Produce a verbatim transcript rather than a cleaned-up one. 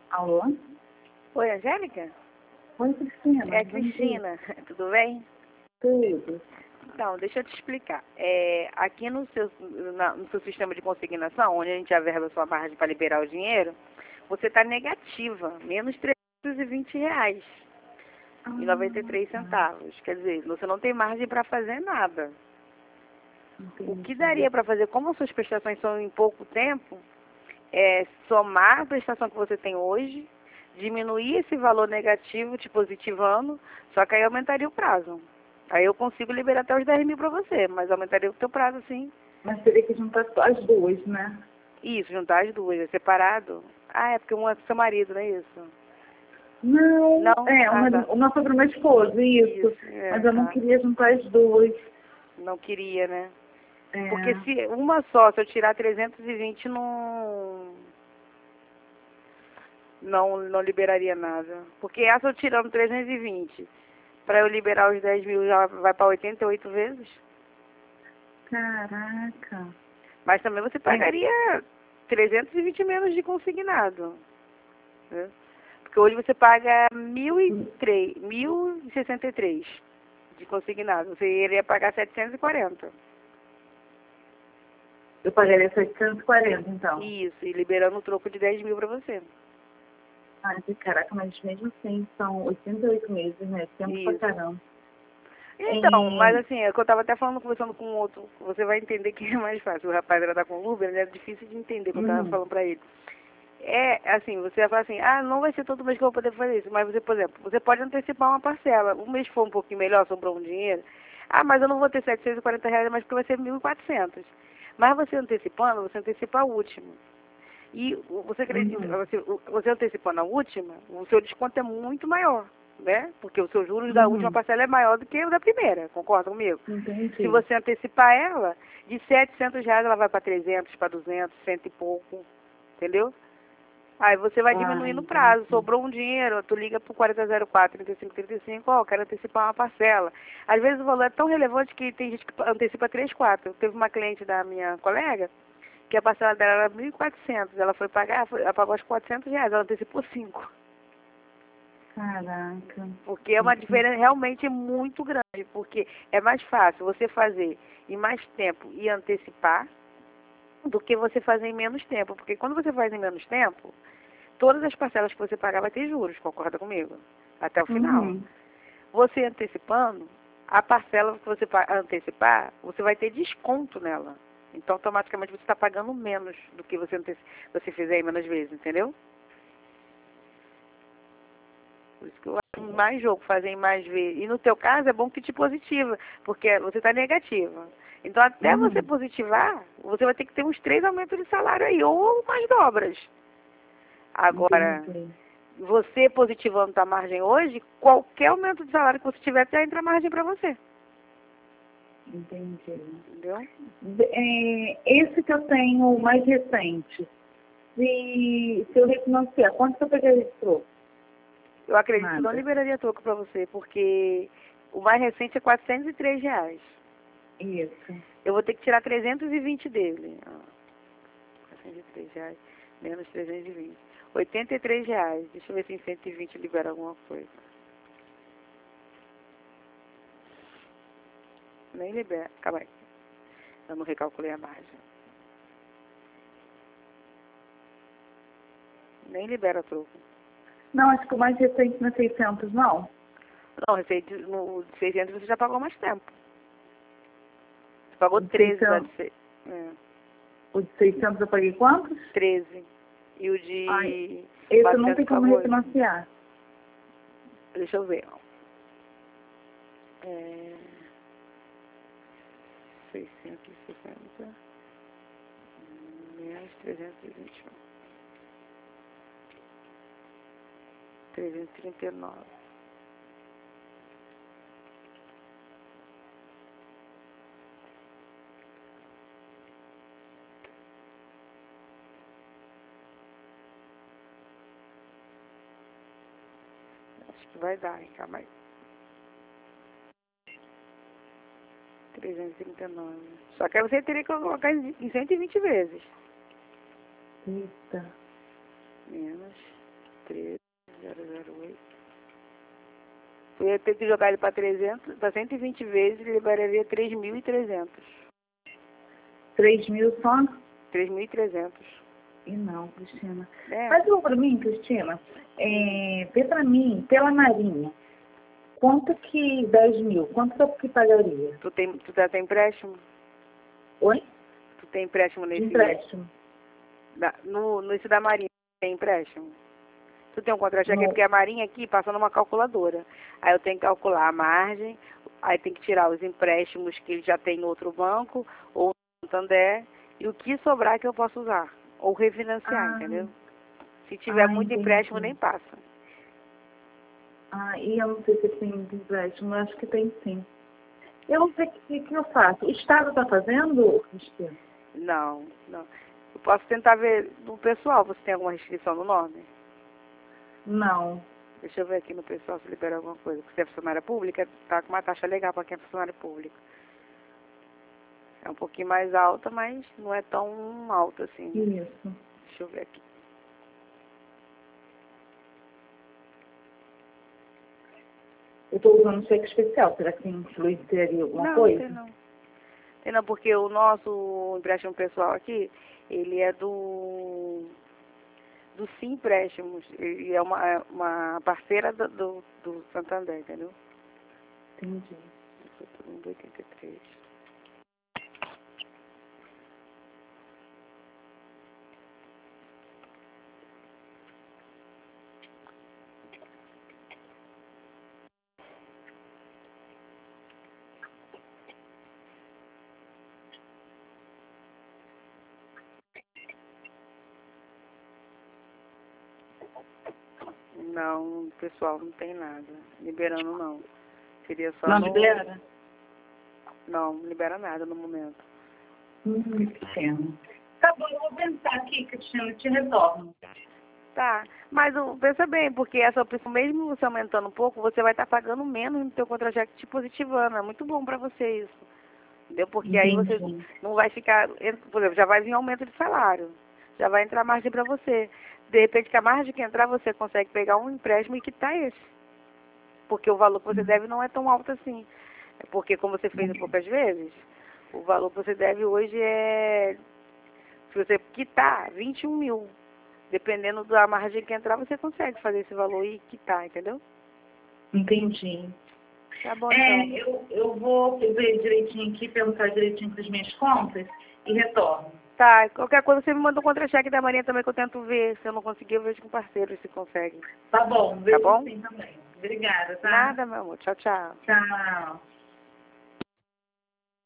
Alô? Oi, Angélica? Oi, Cristina. É a Cristina, tudo bem? Tudo. Então, deixa eu te explicar. É, aqui no seu, na- no seu sistema de consignação, onde a gente averba a sua margem para liberar o dinheiro, você está negativa, menos trezentos e vinte reais Ah, e noventa e três tá. centavos. Quer dizer, você não tem margem para fazer nada. O Entendi. que daria para fazer, como as suas prestações são em pouco tempo, é somar a prestação que você tem hoje, diminuir esse valor negativo te positivando, só que aí aumentaria o prazo. Aí eu consigo liberar até os dez mil para você, mas aumentaria o teu prazo, sim. Mas teria que juntar só as duas, né? Isso, juntar as duas, é separado. Ah, é porque um é pro seu marido, não é isso? Não, Não? é, Ah, uma, tá. uma foi pro meu esposo, isso. Isso, é, Mas eu não tá. queria juntar as duas. Não queria, né? É. Porque se uma só, se eu tirar trezentos e vinte, não... Não, não liberaria nada. Porque essa eu tirando trezentos e vinte, para eu liberar os dez mil já vai para oitenta e oito vezes. Caraca. Mas também você pagaria trezentos e vinte menos de consignado, né? Porque hoje você paga mil e três, mil e sessenta e três de consignado. Você iria pagar setecentos e quarenta. Eu pagaria setecentos e quarenta, então. Isso, e liberando o troco de dez mil para você. Ai, caraca, mas mesmo assim são oitenta e oito meses, né? Tempo pra Isso. caramba. Então, É, mas assim, é que eu tava até falando, conversando com um outro, você vai entender que é mais fácil. O rapaz era da com o Uber, ele é difícil de entender, que eu tava hum, falando pra ele. É, assim, você vai falar assim, ah, não vai ser todo mês que eu vou poder fazer isso, mas você, por exemplo, você pode antecipar uma parcela. Um mês for um pouquinho melhor, sobrou um dinheiro. Ah, mas eu não vou ter setecentos e quarenta reais, mas porque vai ser mil e quatrocentos. Mas você antecipando, você antecipa a última. E você acredita, uhum, você, você antecipando a última, o seu desconto é muito maior, né? Porque os seus juros da última uhum, parcela é maior do que o da primeira, concorda comigo? Se entendi. você antecipar ela, de setecentos reais ela vai para trezentos, para duzentos, cento e pouco, entendeu? Aí você vai Ah, diminuindo o prazo, entendi. sobrou um dinheiro, tu liga pro quarenta zero quatro, trinta e cinco trinta e cinco, ó, quero antecipar uma parcela. Às vezes o valor é tão relevante que tem gente que antecipa três, quatro. Teve uma cliente da minha colega, que a parcela dela era mil e quatrocentos, ela foi pagar, foi, ela pagou os quatrocentos reais, ela antecipou cinco. Caraca. Porque é uma diferença realmente muito grande, porque é mais fácil você fazer em mais tempo e antecipar do que você fazer em menos tempo. Porque quando você faz em menos tempo, todas as parcelas que você pagar vai ter juros, concorda comigo? Até o final. Uhum. Você antecipando, a parcela que você antecipar, você vai ter desconto nela. Então, automaticamente, você está pagando menos do que você, você fizer em menos vezes, entendeu? Por isso que eu acho mais jogo, fazer em mais vezes. E no teu caso, é bom que te positiva, porque você está negativa. Então, até você Uhum. positivar, você vai ter que ter uns três aumentos de salário aí, ou mais dobras. Agora, Entendi. você positivando tua margem hoje, qualquer aumento de salário que você tiver, já entra margem para você. Entendi. Entendeu? É, esse que eu tenho, o mais recente, se, se eu refinanciar, quanto que eu pegaria de troco? Eu acredito que não Nada. liberaria troco para você, porque o mais recente é quatrocentos e três reais. Isso. Eu vou ter que tirar trezentos e vinte dele. Ah, quatrocentos e três reais, menos trezentos e vinte. oitenta e três reais. Deixa eu ver se em cento e vinte libera alguma coisa. Nem libera. Calma aí. Eu não recalculei a margem. Nem libera troco. Não, acho que o mais recente não é seiscentos, não. Não, receite no de seiscentos você já pagou mais tempo. Você pagou O de treze da seiscentos, de se- é, o de seiscentos eu paguei quantos? treze. E o Ai, de esse não tem quatrocentos como pagou. refinanciar. Deixa eu ver. É, seiscentos e sessenta menos trezentos e vinte e um. trezentos e trinta e nove. Acho que vai dar, hein? Calma aí. trezentos e trinta e nove. Só que aí você teria que colocar em em cento e vinte vezes. Eita. Menos treze, zero zero oito. Eu ia ter que jogar ele para trezentos, para cento e vinte vezes, ele liberaria três mil e trezentos. três mil só? três mil e trezentos. E não, Cristina. É. Faz um para mim, Cristina. É, vê para mim, pela Marinha, quanto que dez mil, quanto que pagaria? Tu tem, tu tá, tem empréstimo? Oi? Tu tem empréstimo nesse? Empréstimo. Da, no, nesse da Marinha tem empréstimo? Tu tem um contra-cheque, No... porque a Marinha aqui passa numa calculadora. Aí eu tenho que calcular a margem, aí tem que tirar os empréstimos que ele já tem em outro banco, ou no Santander, e o que sobrar que eu posso usar. Ou refinanciar, Ah. entendeu? Se tiver Ah, muito entendi. empréstimo, nem passa. Ah, e eu não sei se tem muito empréstimo, eu acho que tem sim. Eu não sei o que, que eu faço. O Estado está fazendo, Cristina? Não, não. Eu posso tentar ver no pessoal, você tem alguma restrição no nome? Não. Deixa eu ver aqui no pessoal se libera alguma coisa. Porque se é funcionária pública, tá com uma taxa legal para quem é funcionário público. É um pouquinho mais alta, mas não é tão alta assim. Isso. Deixa eu ver aqui. Eu estou usando cheque especial. Será que influenciaria alguma não, coisa? Tem não, tem não, porque o nosso empréstimo pessoal aqui, ele é do do Sim Empréstimos. Ele é uma, uma parceira do, do, do Santander, entendeu? Entendi. oitenta e três. Não, pessoal, não tem nada. Liberando não. Seria só Não no... libera? Não, não libera nada no momento. Hum, pequeno. Tá bom, eu vou pensar aqui, Cristina, te retorno. Tá, mas o- pensa bem, porque essa opção, mesmo você aumentando um pouco, você vai estar pagando menos no teu contra-cheque te positivando. É muito bom pra você isso. Entendeu? Porque aí você Entendi. não vai ficar, por exemplo, já vai vir aumento de salário. Já vai entrar margem pra você. De repente, que a margem que entrar, você consegue pegar um empréstimo e quitar esse. Porque o valor que você deve não é tão alto assim. É porque, como você fez poucas vezes, o valor que você deve hoje é, se você quitar, vinte e um mil. Dependendo da margem que entrar, você consegue fazer esse valor e quitar, entendeu? Entendi. Tá bom, É, então. eu, eu vou ver direitinho aqui, pensar direitinho com as minhas contas e retorno. Tá, qualquer coisa você me manda um contra-cheque da Marinha também que eu tento ver. Se eu não conseguir, eu vejo com o parceiro se consegue. Tá bom, Tá vejo bom? sim também. Obrigada, tá? Nada, meu amor. Tchau, tchau. Tchau.